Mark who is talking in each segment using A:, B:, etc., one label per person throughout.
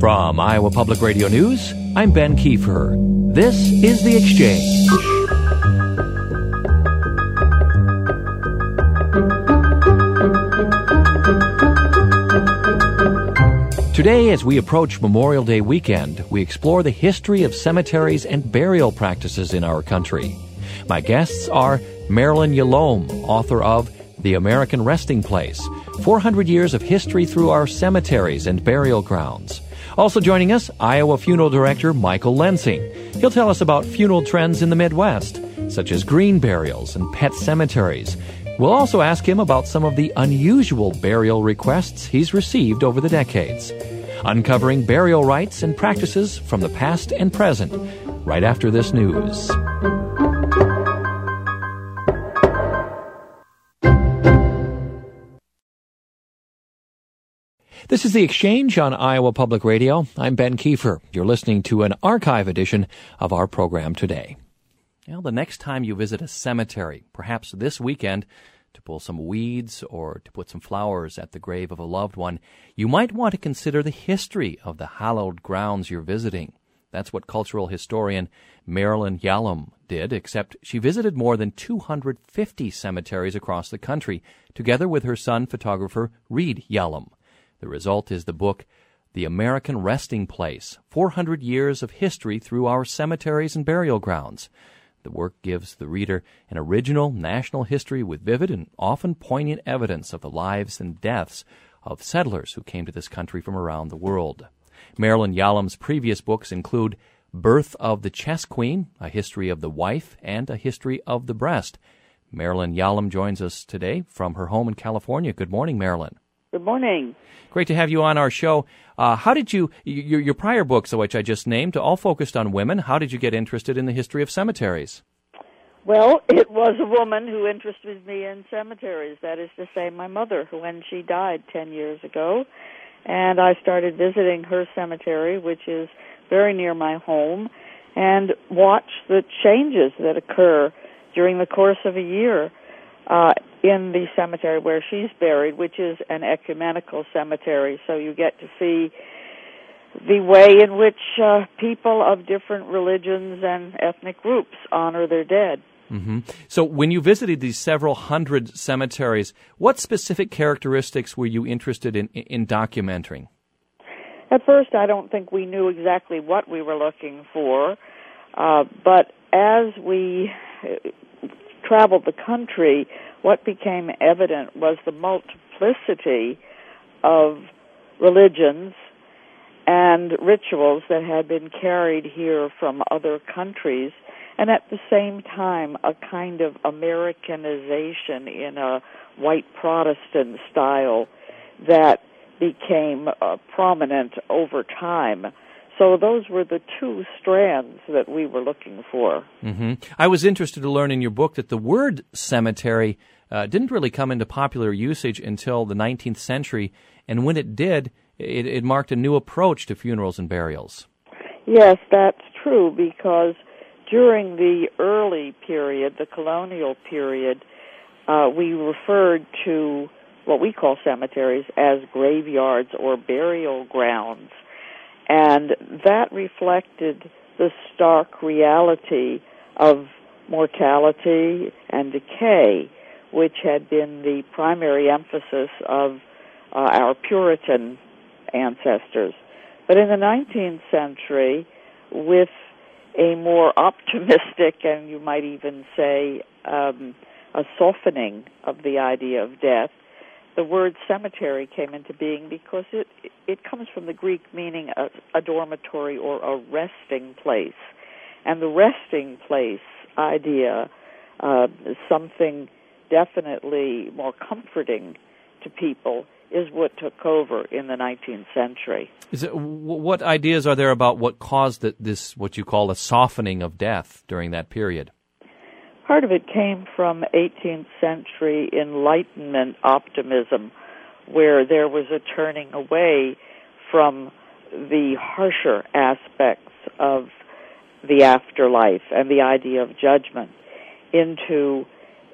A: From Iowa Public Radio News, I'm Ben Kiefer. This is The Exchange. Today, as we approach Memorial Day weekend, we explore the history of cemeteries and burial practices in our country. My guests are Marilyn Yalom, author of The American Resting Place, 400 Years of History Through Our Cemeteries and Burial Grounds. Also joining us, Iowa Funeral Director Michael Lensing. He'll tell us about funeral trends in the Midwest, such as green burials and pet cemeteries. We'll also ask him about some of the unusual burial requests he's received over the decades. Uncovering burial rites and practices from the past and present, right after this news. This is The Exchange on Iowa Public Radio. I'm Ben Kiefer. You're listening to an archive edition of our program today. Well, the next time you visit a cemetery, perhaps this weekend, to pull some weeds or to put some flowers at the grave of a loved one, you might want to consider the history of the hallowed grounds you're visiting. That's what cultural historian Marilyn Yalom did, except she visited more than 250 cemeteries across the country, together with her son, photographer Reed Yalom. The result is the book, The American Resting Place, 400 Years of History Through Our Cemeteries and Burial Grounds. The work gives the reader an original national history with vivid and often poignant evidence of the lives and deaths of settlers who came to this country from around the world. Marilyn Yalom's previous books include Birth of the Chess Queen, A History of the Wife, and A History of the Breast. Marilyn Yalom joins us today from her home in California. Good morning, Marilyn.
B: Good morning.
A: Great to have you on our show. How did your prior books, which I just named, all focused on women, how did you get interested in the history of cemeteries?
B: Well, it was a woman who interested me in cemeteries. That is to say, my mother, when she died 10 years ago. And I started visiting her cemetery, which is very near my home, and watch the changes that occur during the course of a year in the cemetery where she's buried, which is an ecumenical cemetery. So you get to see the way in which people of different religions and ethnic groups honor their dead.
A: Mm-hmm. So when you visited these several hundred cemeteries, what specific characteristics were you interested in documenting?
B: At first, I don't think we knew exactly what we were looking for, but as we traveled the country, what became evident was the multiplicity of religions and rituals that had been carried here from other countries, and at the same time a kind of Americanization in a white Protestant style that became prominent over time. So those were the two strands that we were looking for.
A: Mm-hmm. I was interested to learn in your book that the word cemetery didn't really come into popular usage until the 19th century, and when it did, it marked a new approach to funerals and burials.
B: Yes, that's true, because during the early period, the colonial period, we referred to what we call cemeteries as graveyards or burial grounds. And that reflected the stark reality of mortality and decay, which had been the primary emphasis of our Puritan ancestors. But in the 19th century, with a more optimistic, and you might even say a softening of the idea of death, the word cemetery came into being because it comes from the Greek meaning a dormitory or a resting place. And the resting place idea is something definitely more comforting to people, is what took over in the 19th century.
A: What ideas are there about what caused this, what you call a softening of death during that period?
B: Part of it came from 18th century Enlightenment optimism, where there was a turning away from the harsher aspects of the afterlife and the idea of judgment into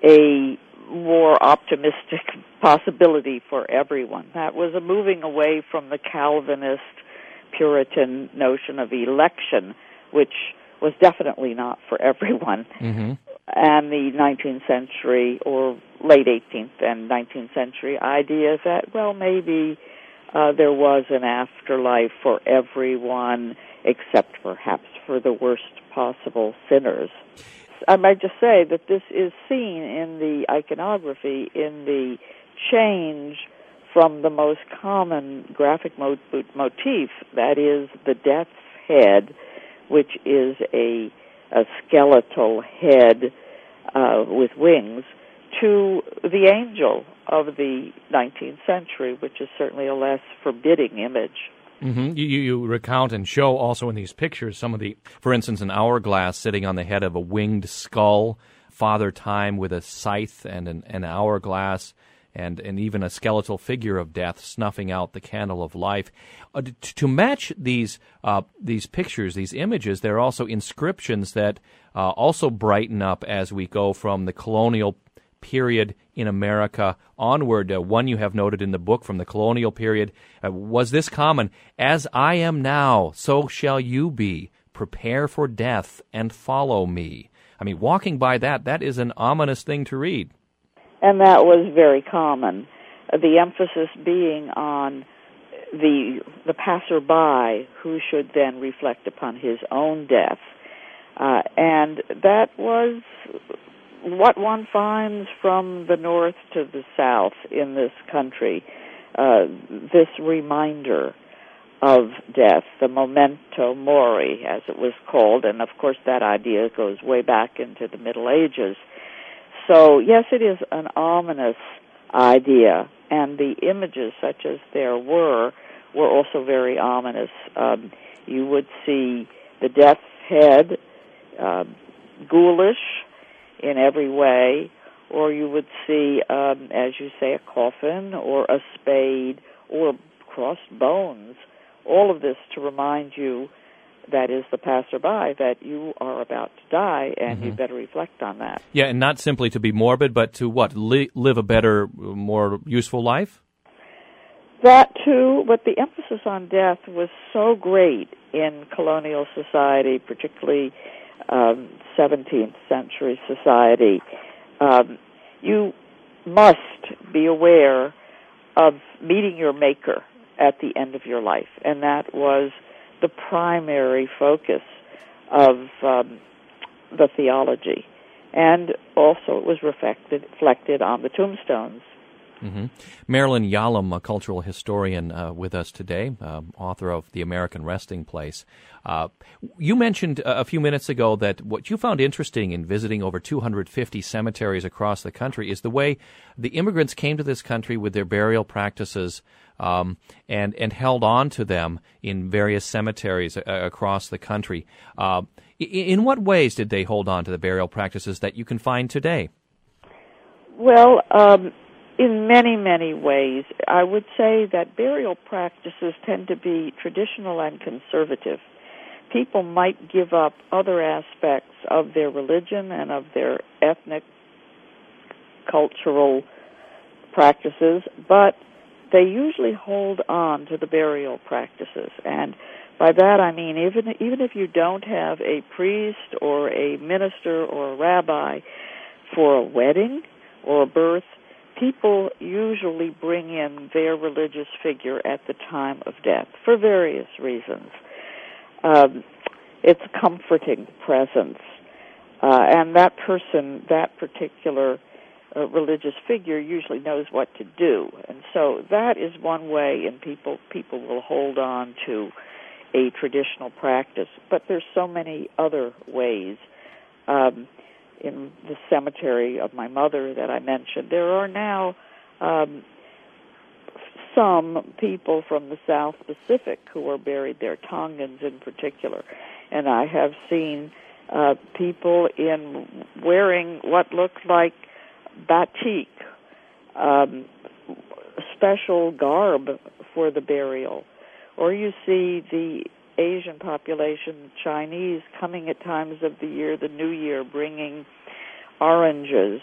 B: a more optimistic possibility for everyone. That was a moving away from the Calvinist Puritan notion of election, which was definitely not for everyone.
A: Mm-hmm.
B: And the 19th century or late 18th and 19th century idea that, well, maybe there was an afterlife for everyone except perhaps for the worst possible sinners. I might just say that this is seen in the iconography in the change from the most common graphic motif, that is the death's head, which is a skeletal head with wings, to the angel of the 19th century, which is certainly a less forbidding image.
A: Mm-hmm. You recount and show also in these pictures some of the, for instance, an hourglass sitting on the head of a winged skull, Father Time with a scythe and an hourglass, and even a skeletal figure of death snuffing out the candle of life. To match these pictures, these images, there are also inscriptions that also brighten up as we go from the colonial period in America onward. One you have noted in the book from the colonial period was this common: "As I am now, so shall you be. Prepare for death and follow me." I mean, walking by that is an ominous thing to read.
B: And that was very common. The emphasis being on the passerby who should then reflect upon his own death. And that was what one finds from the north to the south in this country, this reminder of death, the memento mori, as it was called. And, of course, that idea goes way back into the Middle Ages. So, yes, it is an ominous idea, and the images, such as there were also very ominous. You would see the death's head, ghoulish in every way, or you would see, as you say, a coffin or a spade or crossed bones, all of this to remind you, that is the passerby, that you are about to die, and you better reflect on that.
A: Yeah, and not simply to be morbid, but to what? Live a better, more useful life?
B: That too, but the emphasis on death was so great in colonial society, particularly 17th century society. You must be aware of meeting your maker at the end of your life, and that was the primary focus of the theology. And also it was reflected on the tombstones.
A: Mm-hmm. Marilyn Yalom, a cultural historian with us today, author of The American Resting Place. You mentioned a few minutes ago that what you found interesting in visiting over 250 cemeteries across the country is the way the immigrants came to this country with their burial practices and held on to them in various cemeteries across the country. In what ways did they hold on to the burial practices that you can find today?
B: Well, in many, many ways. I would say that burial practices tend to be traditional and conservative. People might give up other aspects of their religion and of their ethnic, cultural practices, but they usually hold on to the burial practices. And by that I mean even if you don't have a priest or a minister or a rabbi for a wedding or a birth, people usually bring in their religious figure at the time of death for various reasons. It's a comforting presence. And that person, that particular religious figure usually knows what to do. And so that is one way, and people will hold on to a traditional practice. But there's so many other ways. In the cemetery of my mother that I mentioned, there are now some people from the South Pacific who are buried there, Tongans in particular. And I have seen people wearing what looks like batik, special garb for the burial. Or you see the Asian population, Chinese, coming at times of the year, the New Year, bringing oranges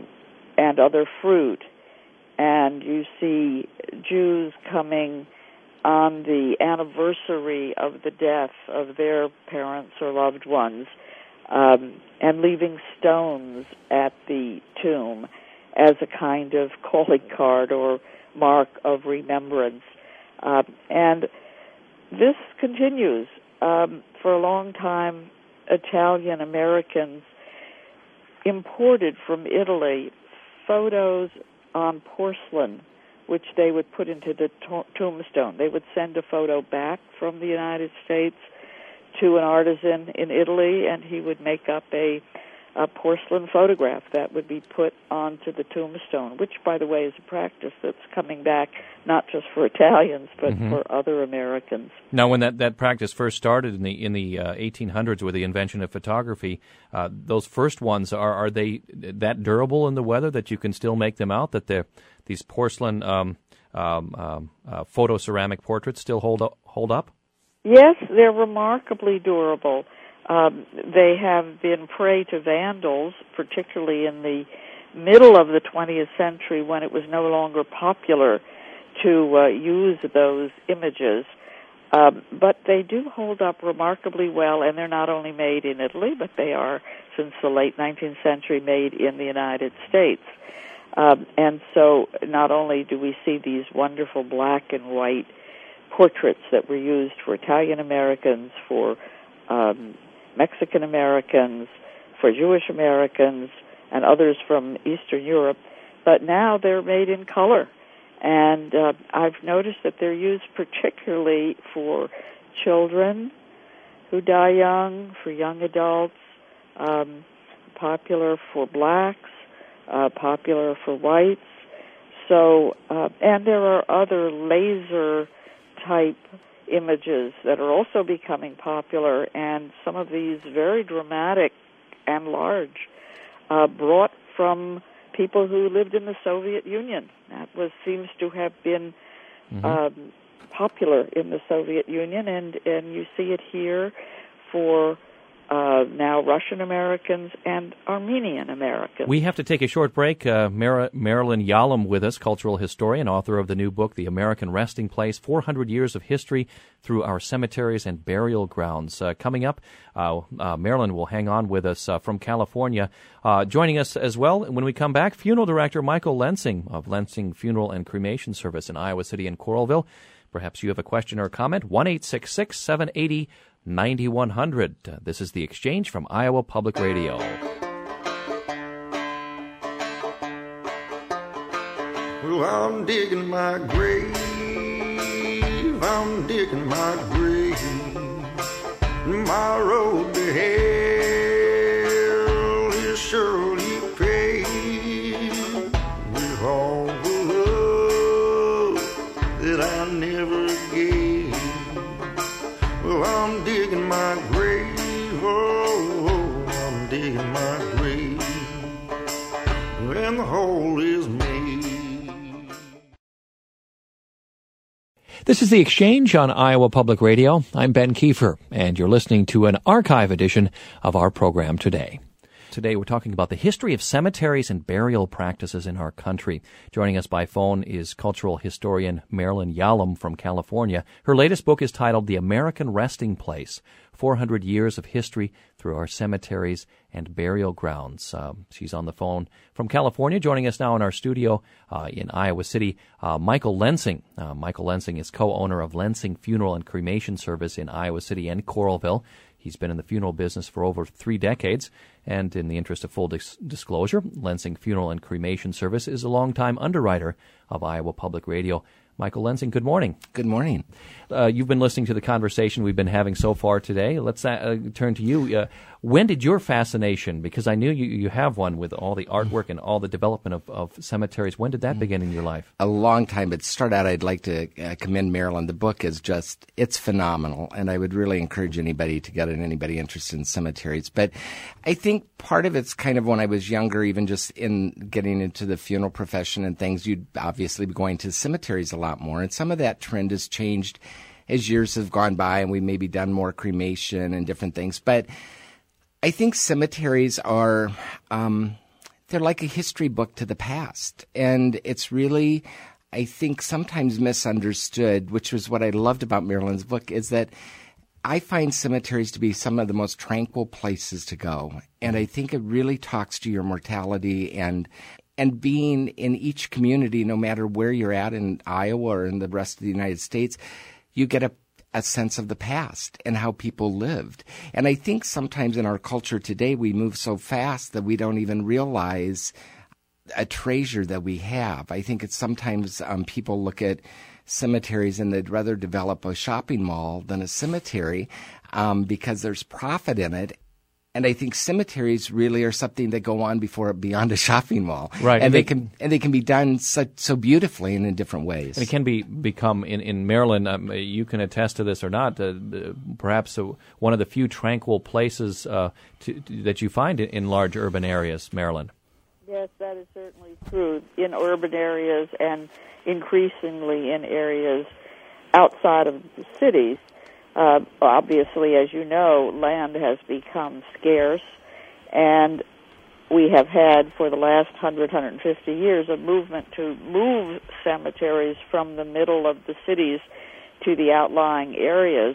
B: and other fruit. And you see Jews coming on the anniversary of the death of their parents or loved ones, and leaving stones at the tomb as a kind of calling card or mark of remembrance. And this continues. For a long time, Italian Americans imported from Italy photos on porcelain, which they would put into the tombstone. They would send a photo back from the United States to an artisan in Italy, and he would make up a porcelain photograph that would be put onto the tombstone, which, by the way, is a practice that's coming back not just for Italians, but for other Americans.
A: Now, when that practice first started in the 1800s with the invention of photography, those first ones, are they that durable in the weather that you can still make them out, that these porcelain photo-ceramic portraits still hold up?
B: Yes, they're remarkably durable. They have been prey to vandals, particularly in the middle of the 20th century when it was no longer popular to use those images. But they do hold up remarkably well, and they're not only made in Italy, but they are, since the late 19th century, made in the United States. And so not only do we see these wonderful black and white portraits that were used for Italian Americans, for Mexican Americans, for Jewish Americans, and others from Eastern Europe, but now they're made in color. And I've noticed that they're used particularly for children who die young, for young adults, popular for blacks, popular for whites. So, and there are other laser-type images that are also becoming popular, and some of these very dramatic and large, brought from people who lived in the Soviet Union. That seems to have been popular in the Soviet Union, and you see it here for now Russian Americans and Armenian Americans.
A: We have to take a short break. Marilyn Yalom with us, cultural historian, author of the new book, The American Resting Place, 400 Years of History Through Our Cemeteries and Burial Grounds. Coming up, Marilyn will hang on with us from California. Joining us as well, when we come back, funeral director Michael Lensing of Lensing Funeral and Cremation Service in Iowa City and Coralville. Perhaps you have a question or a comment. 1-866-780-9100. This is The Exchange from Iowa Public Radio.
C: Well, I'm digging my grave. I'm digging my grave. My road to hell is surely paved with all the love that I never gave. Well, I'm digging my grave, oh, I'm digging my grave, and the hole is made.
A: This is The Exchange on Iowa Public Radio. I'm Ben Kiefer, and you're listening to an archive edition of our program today. Today we're talking about the history of cemeteries and burial practices in our country. Joining us by phone is cultural historian Marilyn Yalom from California. Her latest book is titled The American Resting Place, 400 Years of History Through Our Cemeteries and Burial Grounds. She's on the phone from California. Joining us now in our studio in Iowa City, Michael Lensing. Michael Lensing is co-owner of Lensing Funeral and Cremation Service in Iowa City and Coralville. He's been in the funeral business for over 3 decades, and in the interest of full disclosure, Lensing Funeral and Cremation Service is a longtime underwriter of Iowa Public Radio. Michael Lensing, good morning.
D: Good morning.
A: You've been listening to the conversation we've been having so far today. Let's turn to you. When did your fascination, because I knew you have one with all the artwork and all the development of cemeteries, when did that begin in your life?
D: A long time. It started out, I'd like to commend Marilyn. The book is it's phenomenal, and I would really encourage anybody to get it, anybody interested in cemeteries. But I think part of it's kind of when I was younger, even just in getting into the funeral profession and things, you'd obviously be going to cemeteries a lot more, and some of that trend has changed as years have gone by, and we maybe done more cremation and different things. But I think cemeteries are, they're like a history book to the past. And it's really I think sometimes misunderstood, which was what I loved about Marilyn's book, is that I find cemeteries to be some of the most tranquil places to go. And I think it really talks to your mortality and being in each community, no matter where you're at in Iowa or in the rest of the United States, you get a sense of the past and how people lived. And I think sometimes in our culture today, we move so fast that we don't even realize a treasure that we have. I think it's sometimes people look at cemeteries and they'd rather develop a shopping mall than a cemetery because there's profit in it. And I think cemeteries really are something that go on beyond a shopping mall,
A: right?
D: And they can be done so beautifully and in different ways.
A: And it can become in Maryland. You can attest to this or not. Perhaps one of the few tranquil places that you find in large urban areas, Maryland.
B: Yes, that is certainly true in urban areas and increasingly in areas outside of the cities. Obviously, as you know, land has become scarce, and we have had for the last 150 years a movement to move cemeteries from the middle of the cities to the outlying areas.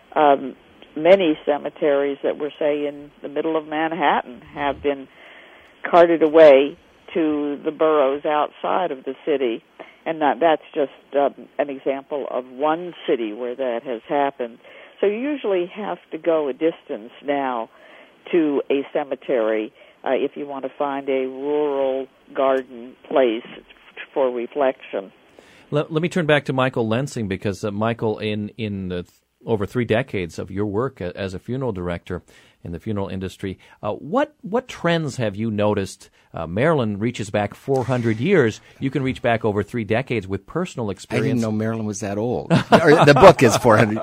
B: Many cemeteries that were, say, in the middle of Manhattan have been carted away to the boroughs outside of the city, and that's just an example of one city where that has happened. So you usually have to go a distance now to a cemetery if you want to find a rural garden place for reflection.
A: Let me turn back to Michael Lensing, because Michael, in over 3 decades of your work as a funeral director in the funeral industry, what trends have you noticed? Maryland reaches back 400 years. You can reach back over 3 decades with personal experience.
D: I didn't know Maryland was that old. Or the book is 400.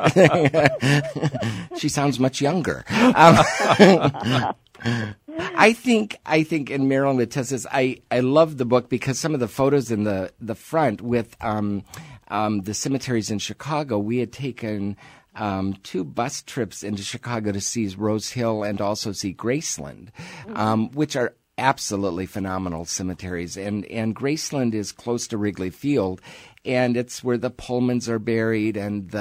D: She sounds much younger. I think in Maryland, it says I love the book because some of the photos in the front with the cemeteries in Chicago, we had taken 2 bus trips into Chicago to see Rose Hill and also see Graceland, which are absolutely phenomenal cemeteries. And Graceland is close to Wrigley Field, and it's where the Pullmans are buried and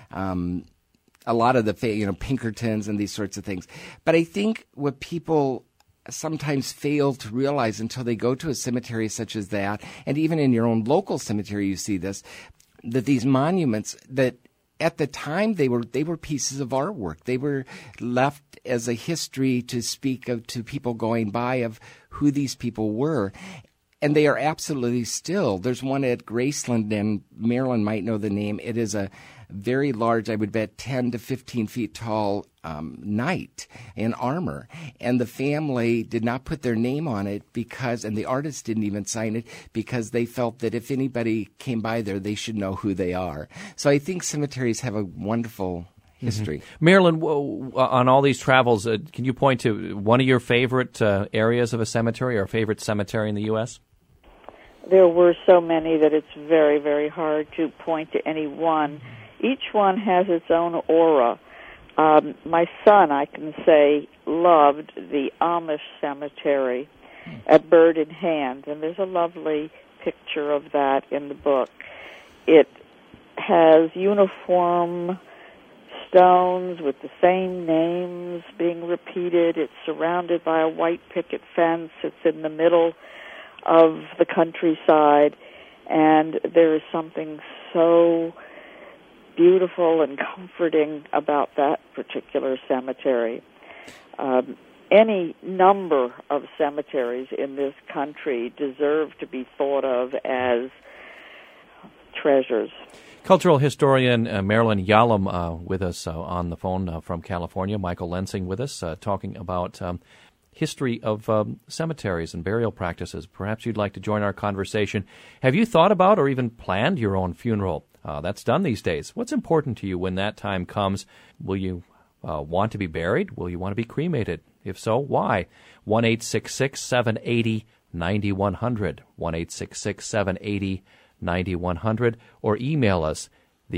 D: a lot of the Pinkertons and these sorts of things. But I think what people sometimes fail to realize until they go to a cemetery such as that, and even in your own local cemetery you see this, that these monuments that at the time they were pieces of artwork. They were left as a history to speak of to people going by of who these people were. And they are absolutely still. There's one at Graceland, and Marilyn might know the name. It is a very large, I would bet 10 to 15 feet tall knight in armor. And the family did not put their name on it and the artist didn't even sign it, because they felt that if anybody came by there, they should know who they are. So I think cemeteries have a wonderful history.
A: Mm-hmm. Marilyn, on all these travels, can you point to one of your favorite areas of a cemetery or a favorite cemetery in the U.S.?
B: There were so many that it's very, very hard to point to any one. Each one has its own aura. My son, I can say, loved the Amish cemetery at Bird in Hand, and there's a lovely picture of that in the book. It has uniform stones with the same names being repeated. It's surrounded by a white picket fence. It's in the middle of the countryside, and there is something so beautiful and comforting about that particular cemetery. Any number of cemeteries in this country deserve to be thought of as treasures.
A: Cultural historian Marilyn Yalom with us on the phone from California. Michael Lensing with us talking about history of cemeteries and burial practices. Perhaps you'd like to join our conversation. Have you thought about or even planned your own funeral? That's done these days. What's important to you when that time comes? Will you want to be buried? Will you want to be cremated? If so, why? 1-866-780-9100, 1-866-780-9100, or email us,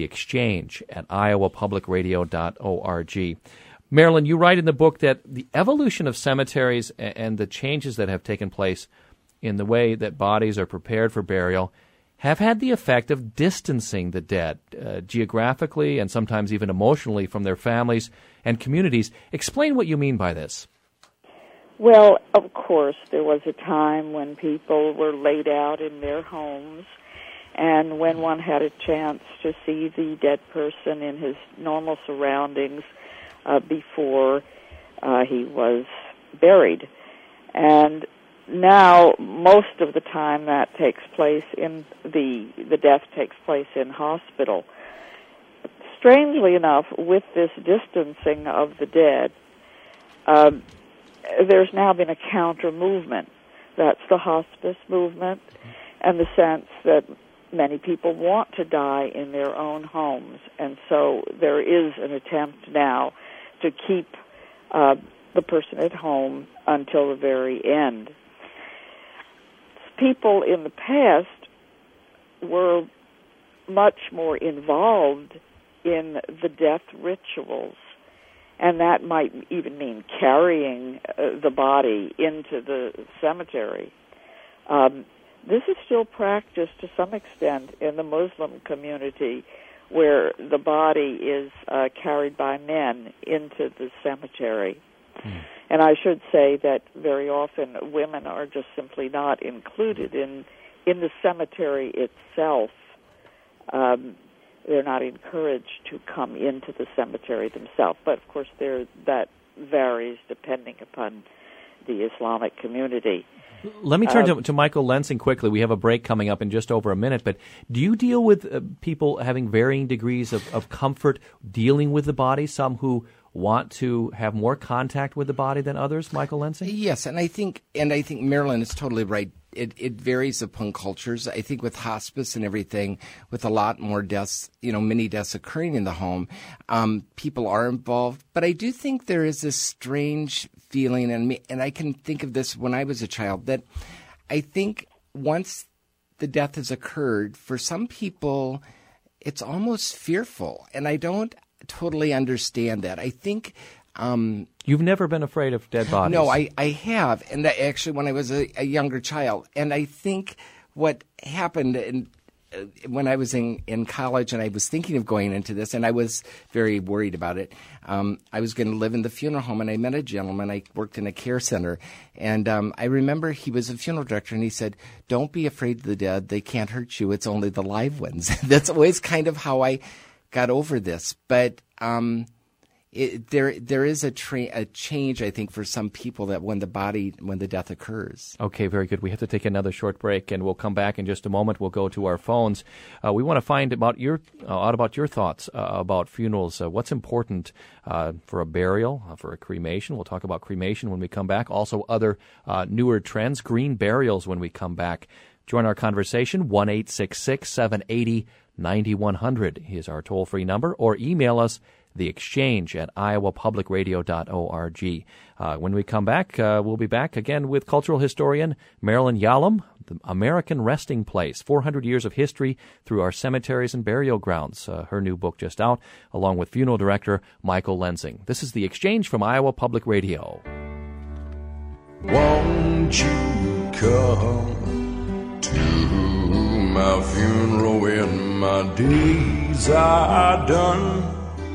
A: theexchange@iowapublicradio.org. Marilyn, you write in the book that the evolution of cemeteries and the changes that have taken place in the way that bodies are prepared for burial have had the effect of distancing the dead geographically and sometimes even emotionally from their families and communities. Explain what you mean by this.
B: Well, of course, there was a time when people were laid out in their homes, and when one had a chance to see the dead person in his normal surroundings before he was buried. And now, most of the time that takes place in the death takes place in hospital. Strangely enough, with this distancing of the dead, there's now been a counter movement. That's the hospice movement, and the sense that many people want to die in their own homes, and so there is an attempt now to keep the person at home until the very end. People in the past were much more involved in the death rituals, and that might even mean carrying the body into the cemetery. This is still practiced to some extent in the Muslim community, where the body is carried by men into the cemetery. And I should say that very often women are just simply not included in the cemetery itself. They're not encouraged to come into the cemetery themselves. But, of course, that varies depending upon the Islamic community.
A: Let me turn to Michael Lensing quickly. We have a break coming up in just over a minute. But do you deal with people having varying degrees of comfort dealing with the body, some who want to have more contact with the body than others, Michael Lensing?
D: Yes, and I think Marilyn is totally right. It varies upon cultures. I think with hospice and everything, with a lot more deaths, many deaths occurring in the home, people are involved. But I do think there is this strange feeling, and I can think of this when I was a child, that I think once the death has occurred, for some people, it's almost fearful, and I don't totally understand that. I think
A: you've never been afraid of dead bodies.
D: No, I have, and actually when I was a younger child. And I think what happened when I was in college, and I was thinking of going into this, and I was very worried about it. I was going to live in the funeral home, and I met a gentleman. I worked in a care center, and I remember he was a funeral director, and he said, "Don't be afraid of the dead. They can't hurt you. It's only the live ones." That's always kind of how I got over this. But there is a change, I think, for some people that when the death occurs.
A: Okay, very good. We have to take another short break, and we'll come back in just a moment. We'll go to our phones. We want to find out about your thoughts about funerals. What's important for a burial, for a cremation? We'll talk about cremation when we come back. Also, other newer trends, green burials when we come back. Join our conversation. 1-866-780-9100 is our toll-free number, or email us theexchange@iowapublicradio.org. When we come back, we'll be back again with cultural historian Marilyn Yalom, The American Resting Place, 400 Years of History Through Our Cemeteries and Burial Grounds, her new book just out, along with funeral director Michael Lensing. This is The Exchange from Iowa Public Radio.
C: Won't you come to my funeral when my days are done?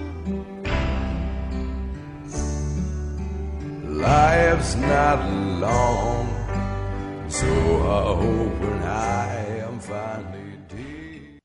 C: Life's not long, so I hope when I am finally dead.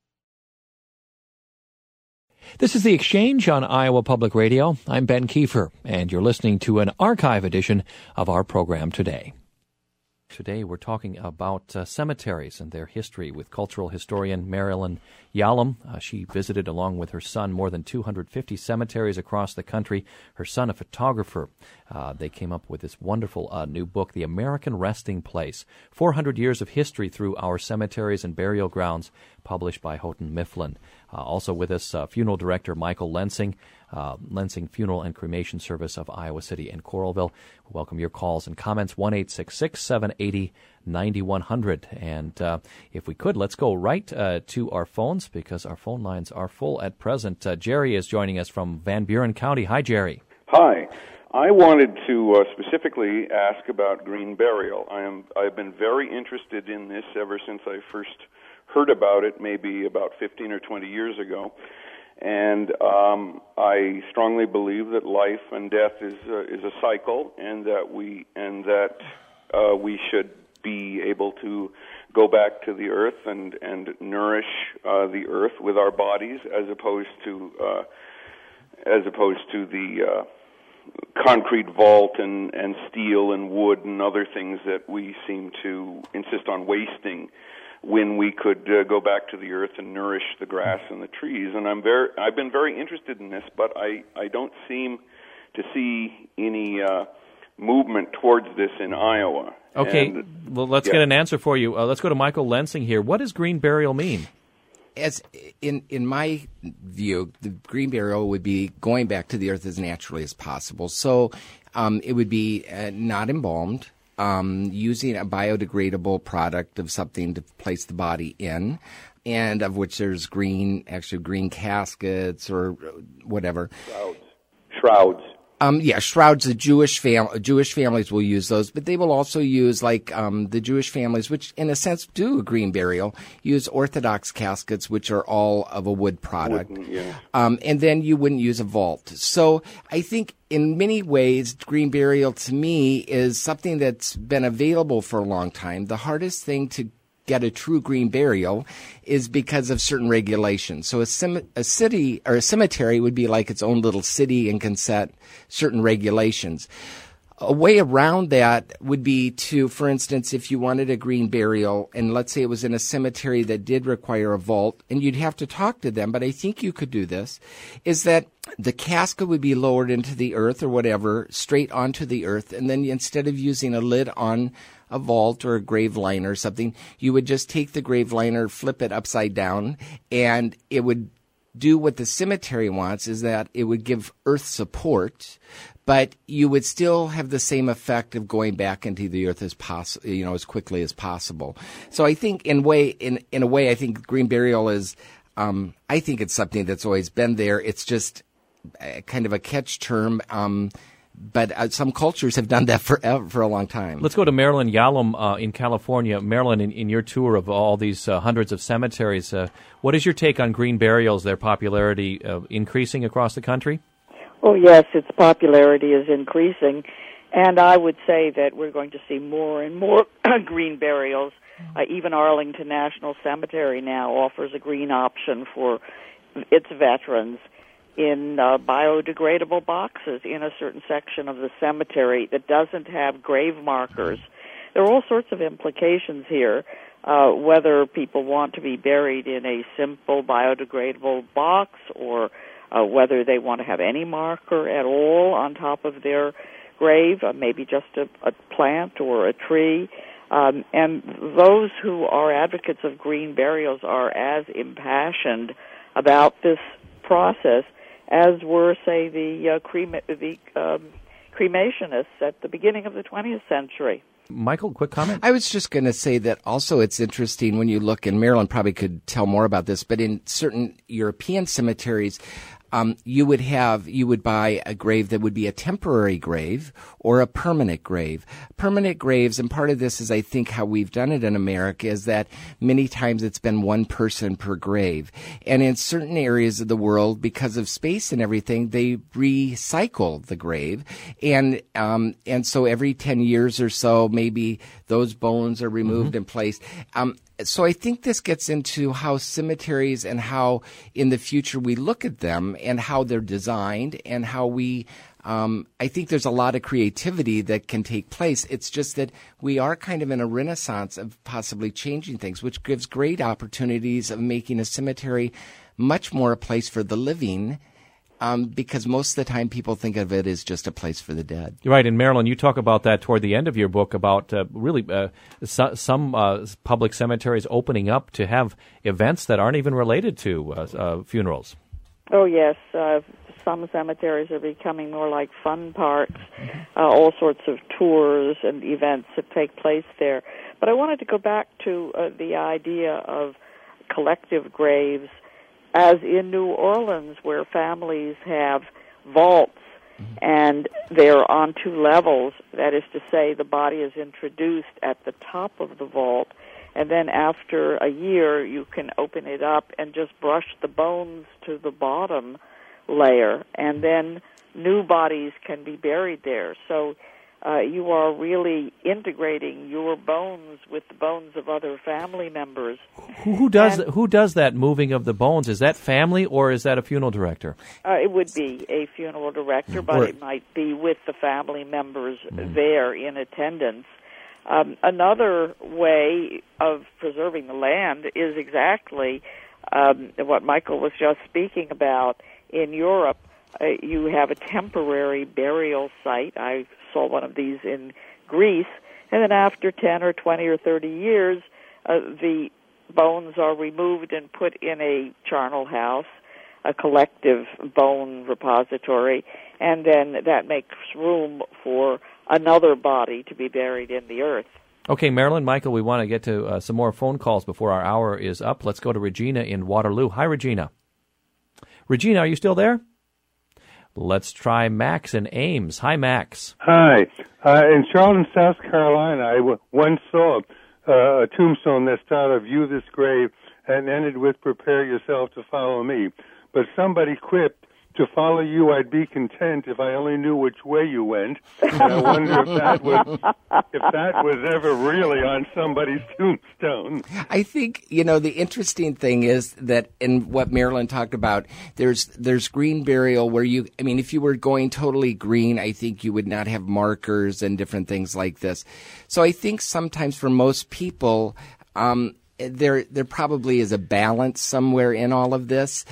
A: This is The Exchange on Iowa Public Radio. I'm Ben Kiefer, and you're listening to an archive edition of our program today. Today we're talking about cemeteries and their history with cultural historian Marilyn Yalom. She visited, along with her son, more than 250 cemeteries across the country. Her son, a photographer. They came up with this wonderful new book, The American Resting Place, 400 Years of History Through Our Cemeteries and Burial Grounds, published by Houghton Mifflin. Also with us, funeral director Michael Lensing, Lensing Funeral and Cremation Service of Iowa City and Coralville. Welcome your calls and comments, 1-866-780-9100. And if we could, let's go right to our phones, because our phone lines are full at present. Jerry is joining us from Van Buren County. Hi, Jerry.
E: Hi. I wanted to specifically ask about green burial. I've been very interested in this ever since I first heard about it maybe about 15 or 20 years ago. And I strongly believe that life and death is a cycle, and that we should be able to go back to the earth and nourish the earth with our bodies, as opposed to the concrete vault and steel and wood and other things that we seem to insist on wasting, when we could go back to the earth and nourish the grass and the trees. And I've been very interested in this, but I don't seem to see any movement towards this in Iowa.
A: Okay, well, let's get an answer for you. Let's go to Michael Lensing here. What does green burial mean?
D: As in my view, the green burial would be going back to the earth as naturally as possible. So it would be not embalmed, using a biodegradable product of something to place the body in, and of which there's green caskets or whatever.
E: Shrouds.
D: Shrouds. The Jewish families will use those, but they will also use, the Jewish families, which in a sense do a green burial, use Orthodox caskets, which are all of a wood product.
E: Wooden, yeah.
D: And then you wouldn't use a vault. So I think in many ways, green burial to me is something that's been available for a long time. The hardest thing to get a true green burial is because of certain regulations. So a city or a cemetery would be like its own little city and can set certain regulations. A way around that would be to, for instance, if you wanted a green burial, and let's say it was in a cemetery that did require a vault, and you'd have to talk to them, but I think you could do this, is that the casket would be lowered into the earth or whatever, straight onto the earth, and then instead of using a lid on a vault or a grave liner or something, you would just take the grave liner, flip it upside down, and it would do what the cemetery wants, is that it would give earth support, but you would still have the same effect of going back into the earth as as quickly as possible. So I think in a way, I think green burial is, I think it's something that's always been there. It's just kind of a catch term. But some cultures have done that for a long time.
A: Let's go to Marilyn Yalom in California. Marilyn, in your tour of all these hundreds of cemeteries, what is your take on green burials, their popularity increasing across the country?
B: Oh, yes, its popularity is increasing, and I would say that we're going to see more and more green burials. Even Arlington National Cemetery now offers a green option for its veterans in biodegradable boxes in a certain section of the cemetery that doesn't have grave markers. There are all sorts of implications here, whether people want to be buried in a simple biodegradable box or whether they want to have any marker at all on top of their grave, maybe just a plant or a tree. And those who are advocates of green burials are as impassioned about this process as were, say, the cremationists at the beginning of the 20th century.
A: Michael, quick comment?
D: I was just going to say that also it's interesting when you look, and Marilyn probably could tell more about this, but in certain European cemeteries, you would buy a grave that would be a temporary grave or a permanent grave. Permanent graves, and part of this is, I think, how we've done it in America, is that many times it's been one person per grave. And in certain areas of the world, because of space and everything, they recycle the grave. And so every 10 years or so, maybe those bones are removed and placed. So I think this gets into how cemeteries and how in the future we look at them and how they're designed and how we I think there's a lot of creativity that can take place. It's just that we are kind of in a renaissance of possibly changing things, which gives great opportunities of making a cemetery much more a place for the living, because most of the time people think of it as just a place for the dead.
A: You're right. And Marilyn, you talk about that toward the end of your book about some public cemeteries opening up to have events that aren't even related to funerals.
B: Oh, yes. Some cemeteries are becoming more like fun parks, all sorts of tours and events that take place there. But I wanted to go back to the idea of collective graves, as in New Orleans, where families have vaults, and they're on two levels. That is to say, the body is introduced at the top of the vault, and then after a year you can open it up and just brush the bones to the bottom layer, and then new bodies can be buried there. So you are really integrating your bones with the bones of other family members.
A: Who does that moving of the bones? Is that family or is that a funeral director?
B: It would be a funeral director, but it might be with the family members there in attendance. Another way of preserving the land is exactly what Michael was just speaking about. In Europe, you have a temporary burial site. I saw one of these in Greece. And then after 10 or 20 or 30 years, the bones are removed and put in a charnel house, a collective bone repository, and then that makes room for another body to be buried in the earth.
A: Okay, Marilyn, Michael, we want to get to some more phone calls before our hour is up. Let's go to Regina in Waterloo. Hi, Regina. Regina, are you still there? Let's try Max in Ames. Hi, Max.
F: Hi. In Charleston, South Carolina, I once saw a tombstone that started, "View this grave," and ended with, "Prepare yourself to follow me." But somebody quipped, "To follow you, I'd be content if I only knew which way you went." And I wonder if that was ever really on somebody's tombstone.
D: I think, the interesting thing is that in what Marilyn talked about, there's green burial where if you were going totally green, I think you would not have markers and different things like this. So I think sometimes for most people, there probably is a balance somewhere in all of this.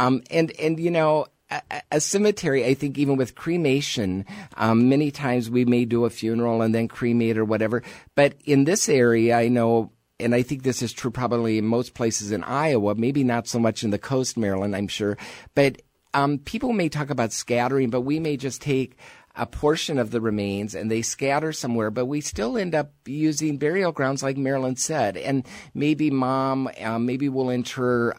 D: A cemetery, I think even with cremation, many times we may do a funeral and then cremate or whatever. But in this area, I know, and I think this is true probably in most places in Iowa, maybe not so much in the coast, Maryland, I'm sure. But people may talk about scattering, but we may just take a portion of the remains and they scatter somewhere, but we still end up using burial grounds like Marilyn said. And maybe maybe we'll inter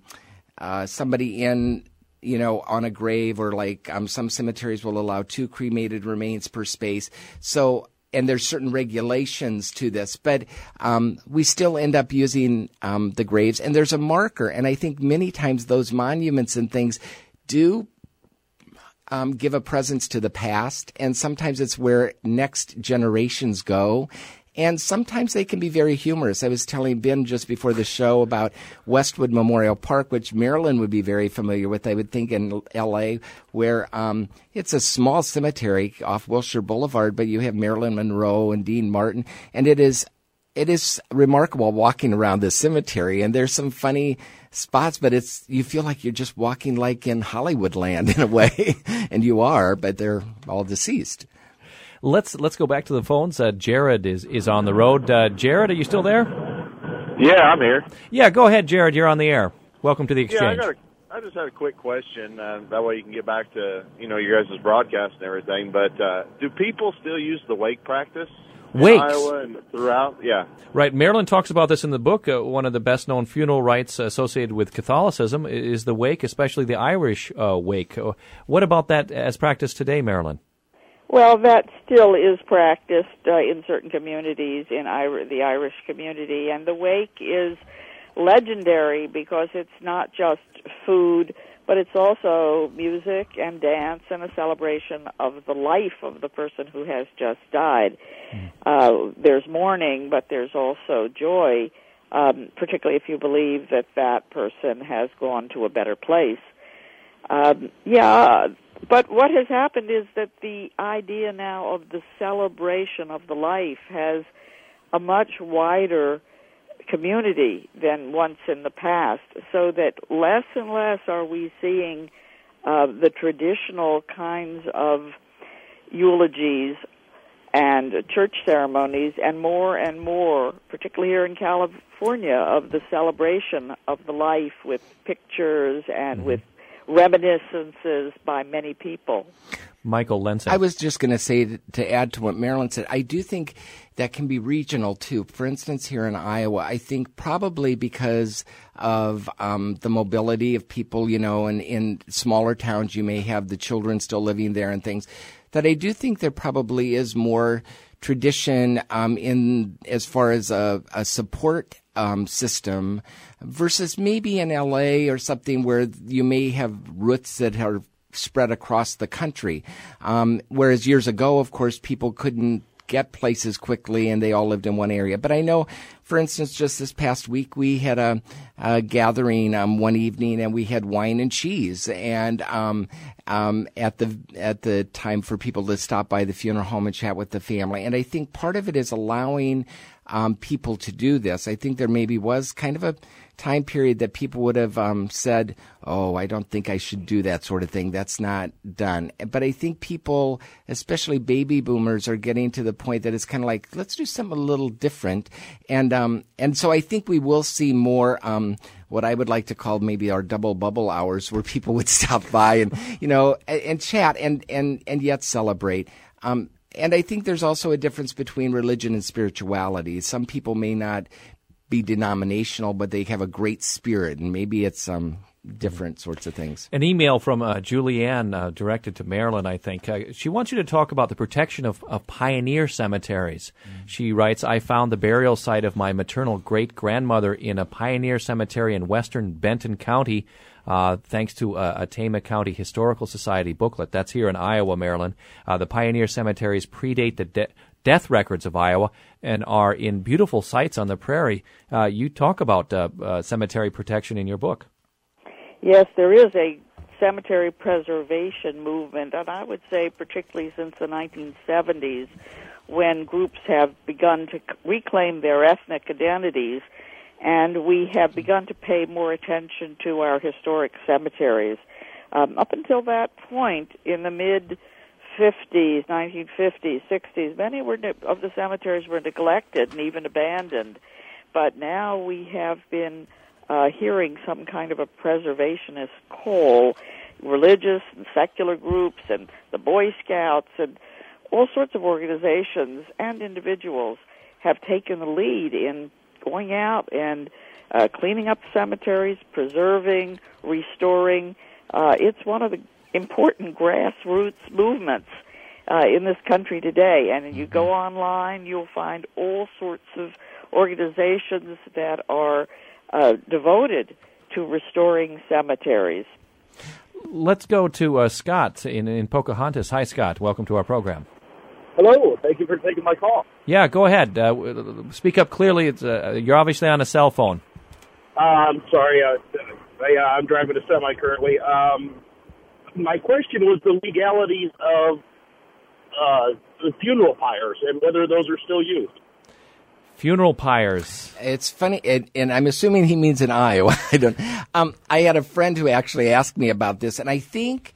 D: somebody in, on a grave, or like some cemeteries will allow 2 cremated remains per space. So, and there's certain regulations to this, but we still end up using the graves. And there's a marker, and I think many times those monuments and things do give a presence to the past, and sometimes it's where next generations go. And sometimes they can be very humorous. I was telling Ben just before the show about Westwood Memorial Park, which Marilyn would be very familiar with, I would think, in L.A., where it's a small cemetery off Wilshire Boulevard, but you have Marilyn Monroe and Dean Martin, and it is remarkable walking around this cemetery, and there's some funny spots, but you feel like you're just walking like in Hollywood land in a way, and you are, but they're all deceased.
A: Let's go back to the phones. Jared is on the road. Jared, are you still there?
G: Yeah, I'm here.
A: Yeah, go ahead, Jared. You're on the air. Welcome to the exchange.
G: Yeah, I just had a quick question. That way you can get back to your guys' broadcast and everything. But do people still use the wake practice
A: Wakes.
G: in Iowa and throughout? Yeah.
A: Right. Marilyn talks about this in the book. One of the best-known funeral rites associated with Catholicism is the wake, especially the Irish wake. What about that as practiced today, Marilyn?
B: Well, that still is practiced in certain communities in the Irish community, and the wake is legendary because it's not just food, but it's also music and dance and a celebration of the life of the person who has just died. There's mourning, but there's also joy, particularly if you believe that that person has gone to a better place. But what has happened is that the idea now of the celebration of the life has a much wider community than once in the past, so that less and less are we seeing the traditional kinds of eulogies and church ceremonies, and more, particularly here in California, of the celebration of the life with pictures and with reminiscences by many people.
A: Michael Lenson.
D: I was just going to say, to add to what Marilyn said, I do think that can be regional too. For instance, here in Iowa, I think probably because of the mobility of people, and in smaller towns you may have the children still living there and things, that I do think there probably is more tradition in as far as a support system versus maybe in LA or something where you may have roots that are spread across the country. Whereas years ago, of course, people couldn't get places quickly and they all lived in one area. But I know, for instance, just this past week, we had a gathering one evening and we had wine and cheese and at the time for people to stop by the funeral home and chat with the family. And I think part of it is allowing people to do this. I think there maybe was kind of a time period that people would have said, oh, I don't think I should do that sort of thing. That's not done. But I think people, especially baby boomers, are getting to the point that it's kind of like, let's do something a little different. And so I think we will see more what I would like to call maybe our double bubble hours where people would stop by and, and chat and yet celebrate. And I think there's also a difference between religion and spirituality. Some people may not be denominational, but they have a great spirit, and maybe it's different sorts of things.
A: An email from Julianne directed to Marilyn, I think. She wants you to talk about the protection of pioneer cemeteries. She writes, I found the burial site of my maternal great-grandmother in a pioneer cemetery in western Benton County, thanks to a Tama County Historical Society booklet. That's here in Iowa, Maryland. The pioneer cemeteries predate the death records of Iowa and are in beautiful sites on the prairie. You talk about cemetery protection in your book.
B: Yes, there is a cemetery preservation movement, and I would say particularly since the 1970s, when groups have begun to reclaim their ethnic identities, and we have begun to pay more attention to our historic cemeteries. Up until that point, in the mid-50s, 1950s, 60s, many of the cemeteries were neglected and even abandoned. But now we have been hearing some kind of a preservationist call. Religious and secular groups and the Boy Scouts and all sorts of organizations and individuals have taken the lead in going out and cleaning up cemeteries, preserving, restoring. It's one of the important grassroots movements in this country today. And you go online, you'll find all sorts of organizations that are devoted to restoring cemeteries.
A: Let's go to Scott in Pocahontas. Hi, Scott. Welcome to our program.
H: Hello. Thank you for taking my call.
A: Yeah, go ahead. Speak up clearly. It's, you're obviously on a cell phone.
H: I'm sorry. I'm driving a semi currently. My question was the legalities of the funeral pyres and whether those are still used.
A: Funeral pyres.
D: It's funny, and I'm assuming he means in Iowa. I don't. I had a friend who actually asked me about this, and I think,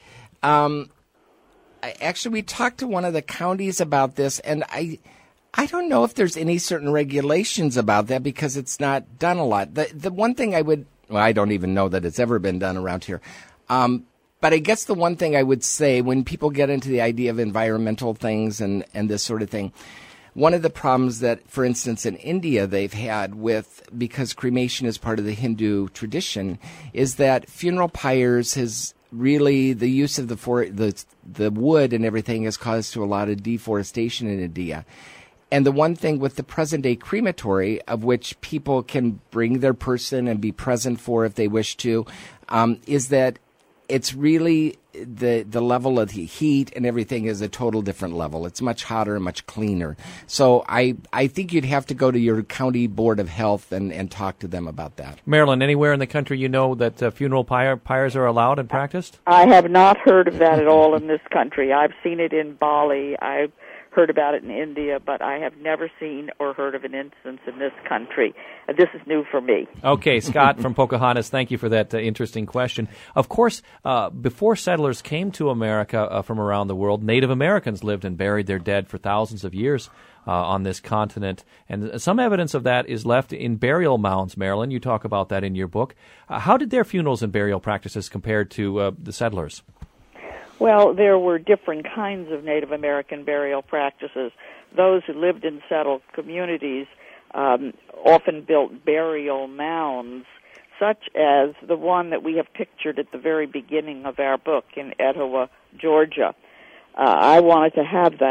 D: actually, we talked to one of the counties about this, and I don't know if there's any certain regulations about that because it's not done a lot. The one thing I don't even know that it's ever been done around here. But I guess the one thing I would say when people get into the idea of environmental things and this sort of thing, one of the problems that, for instance, in India they've had because cremation is part of the Hindu tradition, is that funeral pyres has really, the use of the wood and everything has caused to a lot of deforestation in India. And the one thing with the present-day crematory, of which people can bring their person and be present for if they wish to, is that it's really the level of the heat and everything is a total different level. It's much hotter and much cleaner. So I think you'd have to go to your county board of health and talk to them about that.
A: Marilyn, anywhere in the country you know that funeral pyres are allowed and practiced?
B: I have not heard of that at all in this country. I've seen it in Bali. I've heard about it in India, but I have never seen or heard of an instance in this country. This is new for me.
A: Okay, Scott from Pocahontas, thank you for that interesting question. Of course, before settlers came to America from around the world, Native Americans lived and buried their dead for thousands of years on this continent. And some evidence of that is left in burial mounds, Marilyn. You talk about that in your book. How did their funerals and burial practices compare to the settlers?
B: Well, there were different kinds of Native American burial practices. Those who lived in settled communities often built burial mounds, such as the one that we have pictured at the very beginning of our book in Etowah, Georgia. I wanted to have that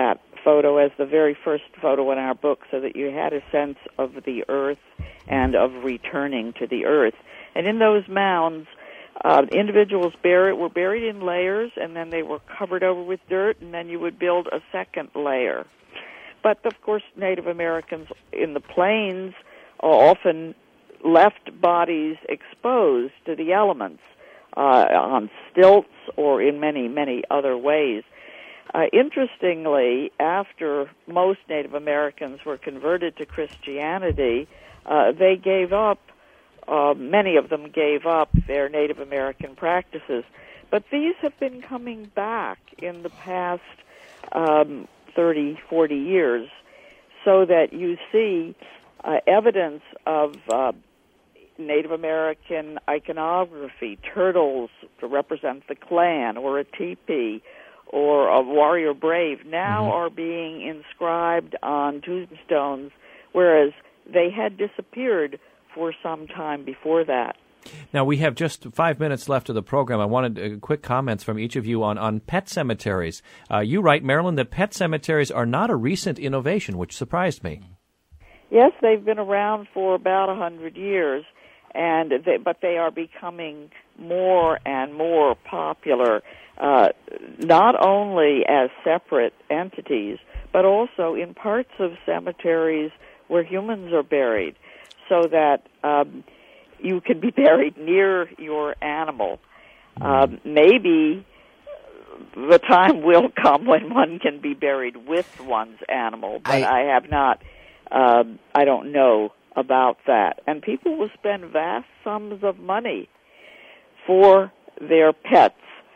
B: photo as the very first photo in our book so that you had a sense of the earth and of returning to the earth. And in those mounds, individuals were buried in layers, and then they were covered over with dirt, and then you would build a second layer. But, of course, Native Americans in the plains often left bodies exposed to the elements on stilts or in many, many other ways. Interestingly, after most Native Americans were converted to Christianity, they gave up, many of them gave up their Native American practices. But these have been coming back in the past 30, 40 years, so that you see evidence of Native American iconography, turtles to represent the clan, or a teepee, or a warrior brave, now are being inscribed on tombstones, whereas they had disappeared for some time before that.
A: Now, we have just 5 minutes left of the program. I wanted quick comments from each of you on pet cemeteries. You write, Marilyn, that pet cemeteries are not a recent innovation, which surprised me.
B: Yes, they've been around for about 100 years, but they are becoming more and more popular, not only as separate entities, but also in parts of cemeteries where humans are buried, so that you can be buried near your animal. Maybe the time will come when one can be buried with one's animal, but I have not. I don't know about that. And people will spend vast sums of money for their pets.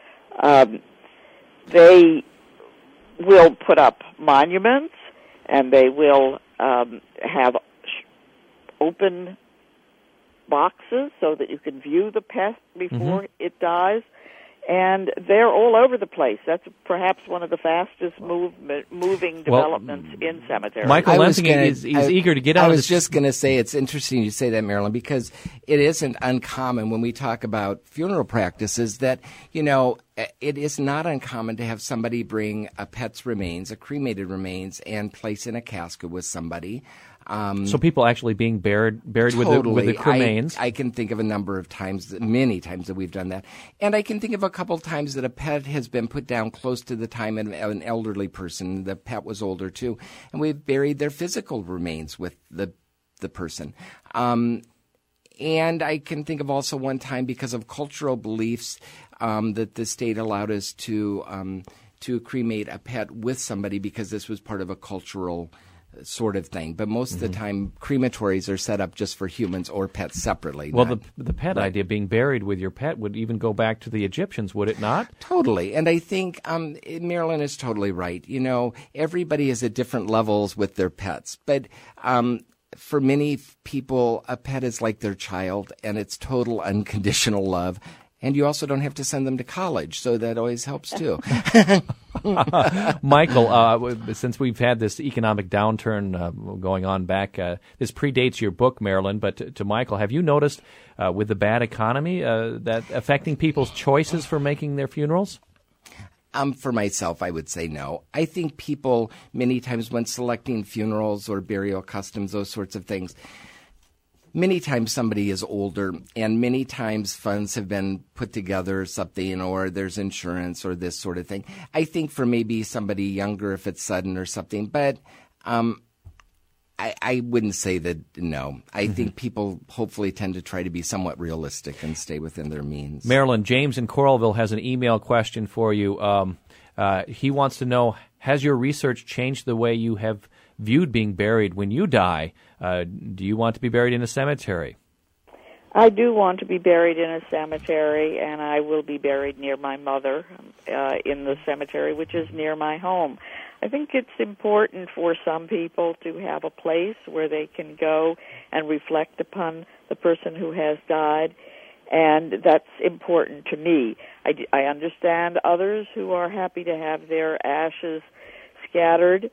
B: They will put up monuments, and they will have open boxes so that you can view the pet before it dies. And they're all over the place. That's perhaps one of the fastest moving developments in cemeteries.
A: Michael Lensing is eager to get out of this.
D: I was just going to say, it's interesting you say that, Marilyn, because it isn't uncommon when we talk about funeral practices that, it is not uncommon to have somebody bring a pet's remains, a cremated remains, and place in a casket with somebody.
A: So people actually being buried
D: totally.
A: with the cremains.
D: I can think of a number of times, many times that we've done that. And I can think of a couple of times that a pet has been put down close to the time of an elderly person. The pet was older too. And we've buried their physical remains with the person. And I can think of also one time because of cultural beliefs that the state allowed us to cremate a pet with somebody because this was part of a cultural sort of thing. But most of the time, crematories are set up just for humans or pets separately.
A: Well, the pet idea, being buried with your pet, would even go back to the Egyptians, would it not?
D: Totally. And I think Marilyn is totally right. Everybody is at different levels with their pets. But for many people, a pet is like their child, and it's total unconditional love. And you also don't have to send them to college, so that always helps too.
A: Michael, since we've had this economic downturn going on back, this predates your book, Marilyn, but to Michael, have you noticed with the bad economy that affecting people's choices for making their funerals?
D: For myself, I would say no. I think people, many times when selecting funerals or burial customs, those sorts of things, many times somebody is older, and many times funds have been put together, something, or there's insurance or this sort of thing. I think for maybe somebody younger, if it's sudden or something, but I wouldn't say that, no. I think people hopefully tend to try to be somewhat realistic and stay within their means.
A: Marilyn, James in Coralville has an email question for you. He wants to know, has your research changed the way you have viewed being buried when you die? Do you want to be buried in a cemetery?
B: I do want to be buried in a cemetery, and I will be buried near my mother in the cemetery, which is near my home. I think it's important for some people to have a place where they can go and reflect upon the person who has died, and that's important to me. I understand others who are happy to have their ashes scattered,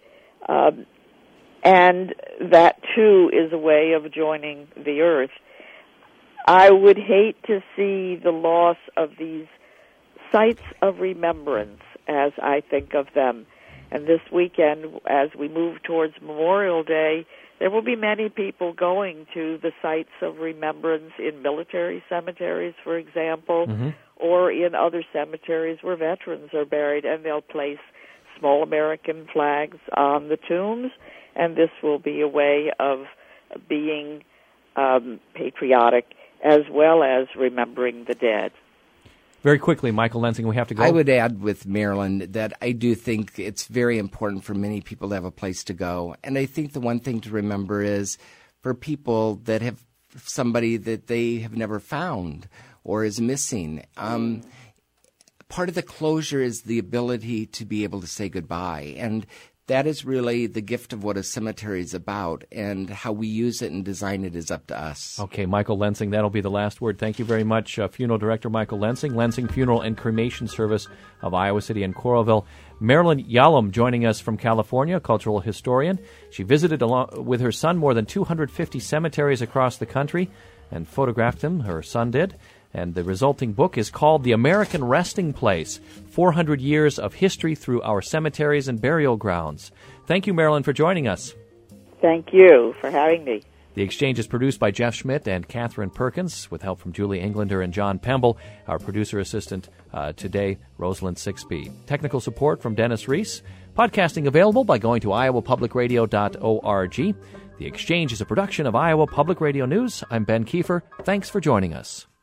B: and that, too, is a way of joining the earth. I would hate to see the loss of these sites of remembrance, as I think of them. And this weekend, as we move towards Memorial Day, there will be many people going to the sites of remembrance in military cemeteries, for example, or in other cemeteries where veterans are buried, and they'll place small American flags on the tombs, and this will be a way of being patriotic as well as remembering the dead.
A: Very quickly, Michael Lensing, we have to go.
D: I would add with Marilyn that I do think it's very important for many people to have a place to go. And I think the one thing to remember is for people that have somebody that they have never found or is missing, part of the closure is the ability to be able to say goodbye. And that is really the gift of what a cemetery is about, and how we use it and design it is up to us.
A: Okay, Michael Lensing, that'll be the last word. Thank you very much, Funeral Director Michael Lensing, Lensing Funeral and Cremation Service of Iowa City and Coralville. Marilyn Yalom joining us from California, cultural historian. She visited along with her son more than 250 cemeteries across the country and photographed them, her son did. And the resulting book is called The American Resting Place, 400 Years of History Through Our Cemeteries and Burial Grounds. Thank you, Marilyn, for joining us.
B: Thank you for having me.
A: The Exchange is produced by Jeff Schmidt and Catherine Perkins, with help from Julie Englander and John Pemble. Our producer assistant today, Rosalind Sixby. Technical support from Dennis Reese. Podcasting available by going to iowapublicradio.org. The Exchange is a production of Iowa Public Radio News. I'm Ben Kiefer. Thanks for joining us.